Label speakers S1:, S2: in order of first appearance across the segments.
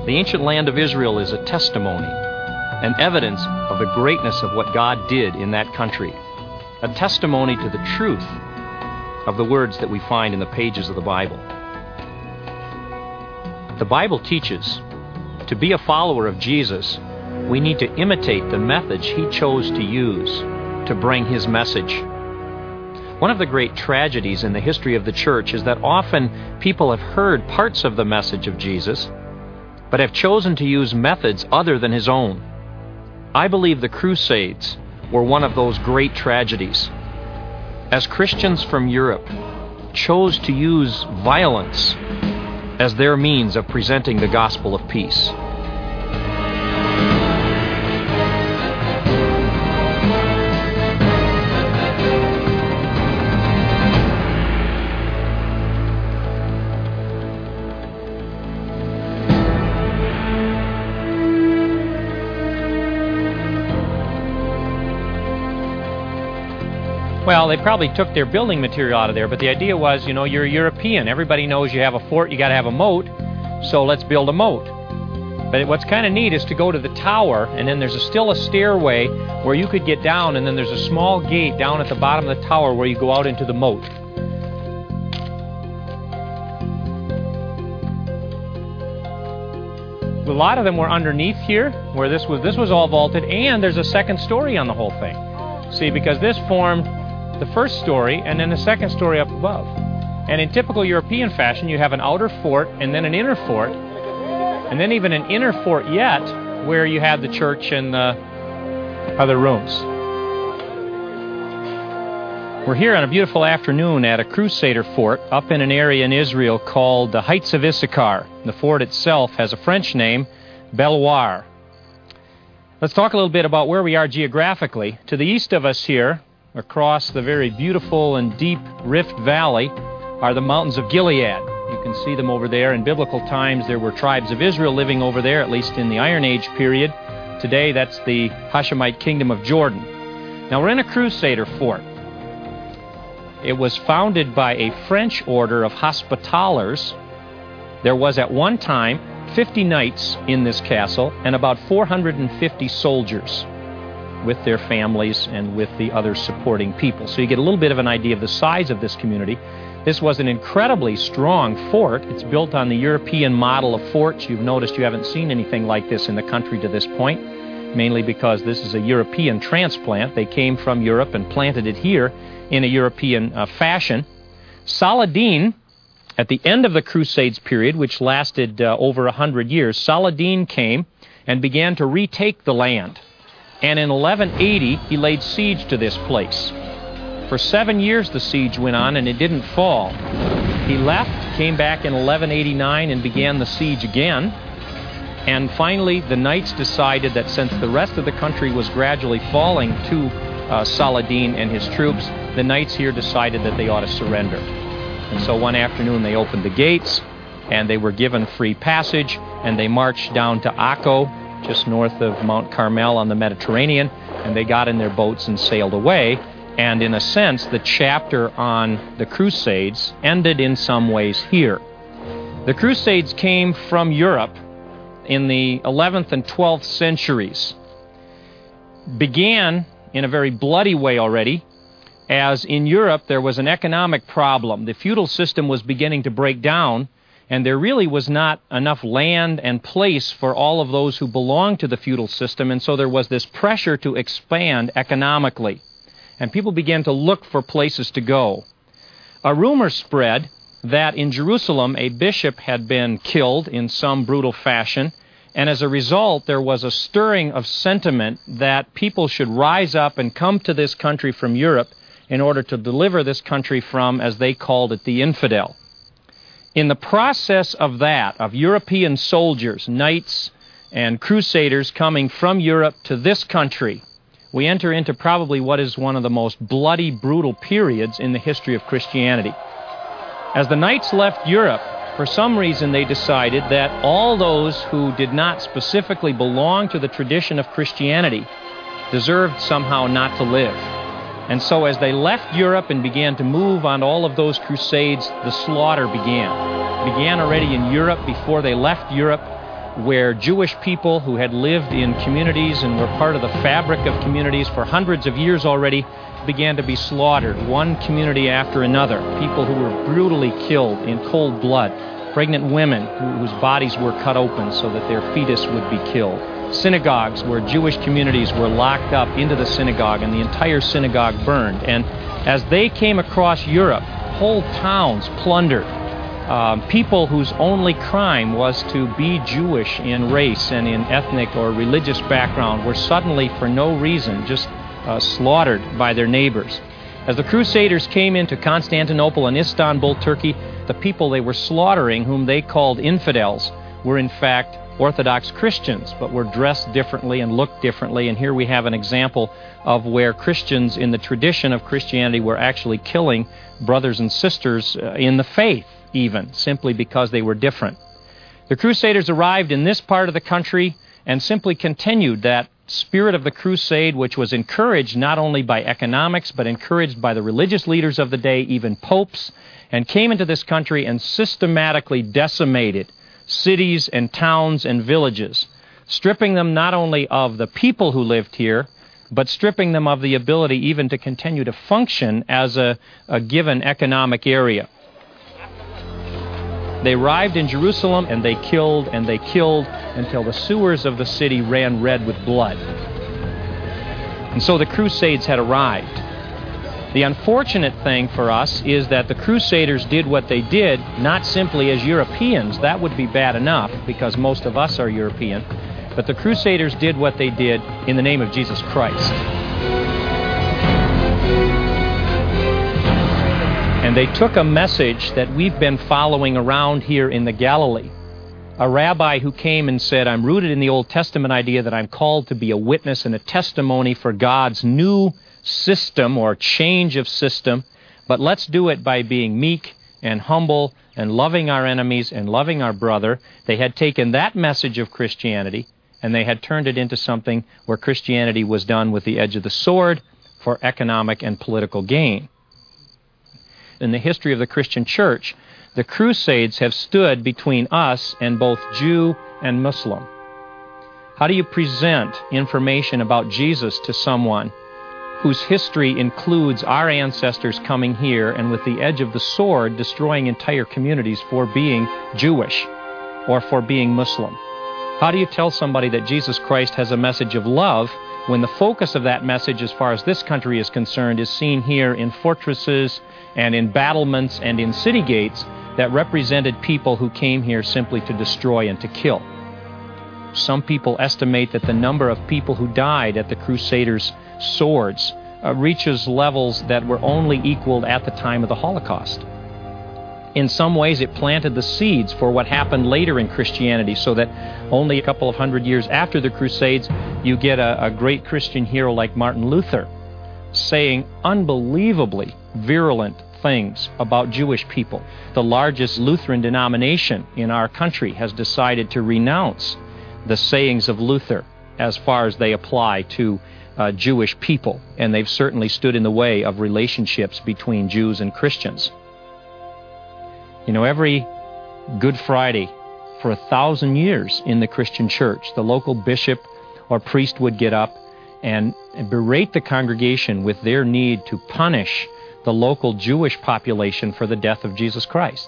S1: The ancient land of Israel is a testimony, an evidence of the greatness of what God did in that country, a testimony to the truth of the words that we find in the pages of the Bible. The Bible teaches to be a follower of Jesus, we need to imitate the methods He chose to use to bring His message. One of the great tragedies in the history of the church is that often people have heard parts of the message of Jesus, but have chosen to use methods other than His own. I believe the Crusades were one of those great tragedies. As Christians from Europe chose to use violence as their means of presenting the gospel of peace.
S2: Well, they probably took their building material out of there, but the idea was, you're a European. Everybody knows you have a fort, you got to have a moat, so let's build a moat. But what's kind of neat is to go to the tower, and then there's still a stairway where you could get down, and then there's a small gate down at the bottom of the tower where you go out into the moat. A lot of them were underneath here, where this was all vaulted, and there's a second story on the whole thing. See, because this formed the first story and then the second story up above. And in typical European fashion, you have an outer fort and then an inner fort, and then even an inner fort yet, where you have the church and the other rooms. We're here on a beautiful afternoon at a Crusader fort up in an area in Israel called the Heights of Issachar. The fort itself has a French name, Belloir. Let's talk a little bit about where we are geographically. To the east of us here, across the very beautiful and deep Rift Valley, are the mountains of Gilead. You can see them over there. In biblical times, there were tribes of Israel living over there, at least in the Iron Age period. Today, that's the Hashemite kingdom of Jordan. Now, we're in a Crusader fort. It was founded by a French order of Hospitallers. There was at one time 50 knights in this castle and about 450 soldiers with their families and with the other supporting people. So you get a little bit of an idea of the size of this community. This was an incredibly strong fort. It's built on the European model of forts. You've noticed you haven't seen anything like this in the country to this point, mainly because this is a European transplant. They came from Europe and planted it here in a European fashion. Saladin, at the end of the Crusades period, which lasted over 100 years, Saladin came and began to retake the land. And in 1180, he laid siege to this place. For 7 years the siege went on and it didn't fall. He left, came back in 1189 and began the siege again. And finally, the knights decided that since the rest of the country was gradually falling to Saladin and his troops, the knights here decided that they ought to surrender. And so one afternoon they opened the gates, and they were given free passage, and they marched down to Akko, just north of Mount Carmel on the Mediterranean, and they got in their boats and sailed away. And in a sense, the chapter on the Crusades ended in some ways here. The Crusades came from Europe in the 11th and 12th centuries. Began in a very bloody way already, as in Europe there was an economic problem. The feudal system was beginning to break down, and there really was not enough land and place for all of those who belonged to the feudal system, and so there was this pressure to expand economically. And people began to look for places to go. A rumor spread that in Jerusalem a bishop had been killed in some brutal fashion, and as a result there was a stirring of sentiment that people should rise up and come to this country from Europe in order to deliver this country from, as they called it, the infidel. In the process of that, of European soldiers, knights, and crusaders coming from Europe to this country, we enter into probably what is one of the most bloody, brutal periods in the history of Christianity. As the knights left Europe, for some reason they decided that all those who did not specifically belong to the tradition of Christianity deserved somehow not to live. And so as they left Europe and began to move on all of those crusades, the slaughter began. It began already in Europe before they left Europe, where Jewish people who had lived in communities and were part of the fabric of communities for hundreds of years already began to be slaughtered, one community after another. People who were brutally killed in cold blood, pregnant women whose bodies were cut open so that their fetus would be killed. Synagogues where Jewish communities were locked up into the synagogue and the entire synagogue burned. And as they came across Europe, whole towns plundered. People whose only crime was to be Jewish in race and in ethnic or religious background were suddenly, for no reason, just slaughtered by their neighbors. As the Crusaders came into Constantinople and Istanbul, Turkey, the people they were slaughtering, whom they called infidels, were in fact Orthodox Christians, but were dressed differently and looked differently. And here we have an example of where Christians in the tradition of Christianity were actually killing brothers and sisters in the faith, even, simply because they were different. The Crusaders arrived in this part of the country and simply continued that spirit of the crusade, which was encouraged not only by economics, but encouraged by the religious leaders of the day, even popes, and came into this country and systematically decimated cities and towns and villages, stripping them not only of the people who lived here, but stripping them of the ability even to continue to function as a given economic area. They arrived in Jerusalem and they killed until the sewers of the city ran red with blood. And so the Crusades had arrived. The unfortunate thing for us is that the Crusaders did what they did not simply as Europeans. That would be bad enough because most of us are European. But the Crusaders did what they did in the name of Jesus Christ. And they took a message that we've been following around here in the Galilee. A rabbi who came and said, I'm rooted in the Old Testament idea that I'm called to be a witness and a testimony for God's new system or change of system, but let's do it by being meek and humble and loving our enemies and loving our brother. They had taken that message of Christianity and they had turned it into something where Christianity was done with the edge of the sword for economic and political gain. In the history of the Christian church, the Crusades have stood between us and both Jew and Muslim. How do you present information about Jesus to someone whose history includes our ancestors coming here and with the edge of the sword destroying entire communities for being Jewish or for being Muslim? How do you tell somebody that Jesus Christ has a message of love when the focus of that message, as far as this country is concerned, is seen here in fortresses and in battlements and in city gates that represented people who came here simply to destroy and to kill? Some people estimate that the number of people who died at the Crusaders' swords reaches levels that were only equaled at the time of the Holocaust. In some ways, it planted the seeds for what happened later in Christianity, so that only a couple of hundred years after the Crusades, you get a great Christian hero like Martin Luther saying unbelievably virulent things about Jewish people. The largest Lutheran denomination in our country has decided to renounce the sayings of Luther as far as they apply to Jewish people, and they've certainly stood in the way of relationships between Jews and Christians. You know, every Good Friday for 1,000 years in the Christian church, the local bishop or priest would get up and berate the congregation with their need to punish the local Jewish population for the death of Jesus Christ.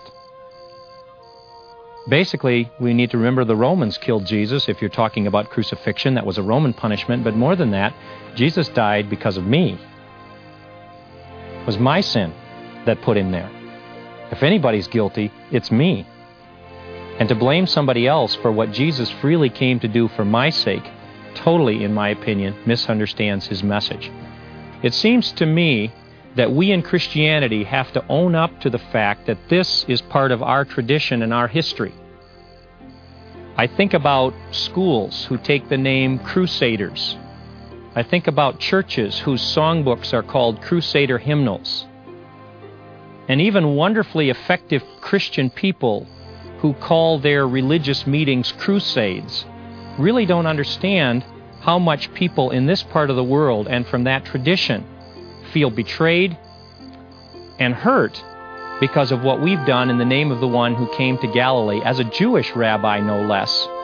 S2: Basically, we need to remember the Romans killed Jesus. If you're talking about crucifixion, that was a Roman punishment. But more than that, Jesus died because of me. It was my sin that put him there. If anybody's guilty, it's me. And to blame somebody else for what Jesus freely came to do for my sake, totally, in my opinion, misunderstands his message. It seems to me that we in Christianity have to own up to the fact that this is part of our tradition and our history. I think about schools who take the name Crusaders. I think about churches whose songbooks are called Crusader hymnals. And even wonderfully effective Christian people who call their religious meetings crusades really don't understand how much people in this part of the world and from that tradition feel betrayed and hurt because of what we've done in the name of the one who came to Galilee as a Jewish rabbi, no less,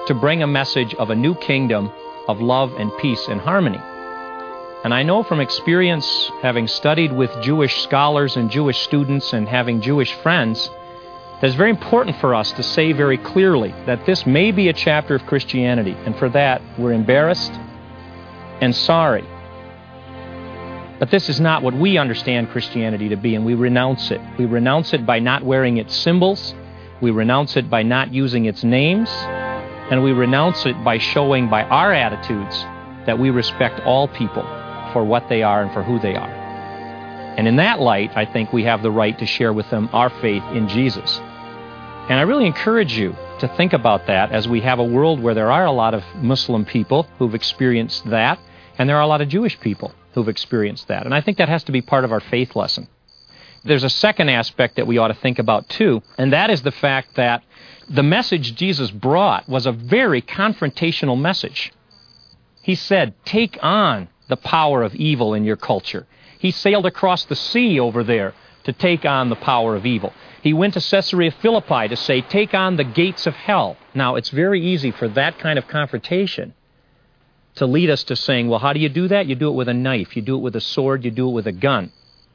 S1: to bring a message of a new kingdom of love and peace and harmony. And I know from experience, having studied with Jewish scholars and Jewish students and having Jewish friends, that it's very important for us to say very clearly that this may be a chapter of Christianity, and for that we're embarrassed and sorry. But this is not what we understand Christianity to be, and we renounce it. We renounce it by not wearing its symbols, we renounce it by not using its names, and we renounce it by showing by our attitudes that we respect all people for what they are and for who they are. And in that light, I think we have the right to share with them our faith in Jesus. And I really encourage you to think about that as we have a world where there are a lot of Muslim people who've experienced that, and there are a lot of Jewish people who've experienced that. And I think that has to be part of our faith lesson. There's a second aspect that we ought to think about too, and that is the fact that the message Jesus brought was a very confrontational message. He said, take on the power of evil in your culture. He sailed across the sea over there to take on the power of evil. He went to Caesarea Philippi to say, take on the gates of hell. Now, it's very easy for that kind of confrontation to lead us to saying, well, how do you do that? You do it with a knife, you do it with a sword, you do it with a gun.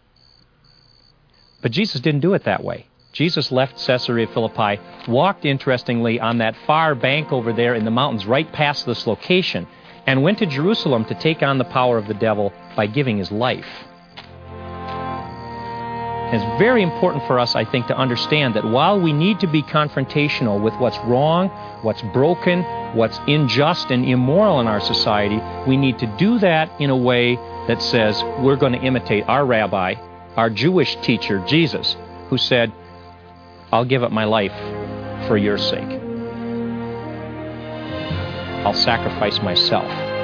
S1: But Jesus didn't do it that way. Jesus left Caesarea Philippi, walked, interestingly, on that far bank over there in the mountains right past this location, and went to Jerusalem to take on the power of the devil by giving his life. And it's very important for us, I think, to understand that while we need to be confrontational with what's wrong, what's broken, what's unjust and immoral in our society, we need to do that in a way that says we're going to imitate our rabbi, our Jewish teacher, Jesus, who said, I'll give up my life for your sake. I'll sacrifice myself.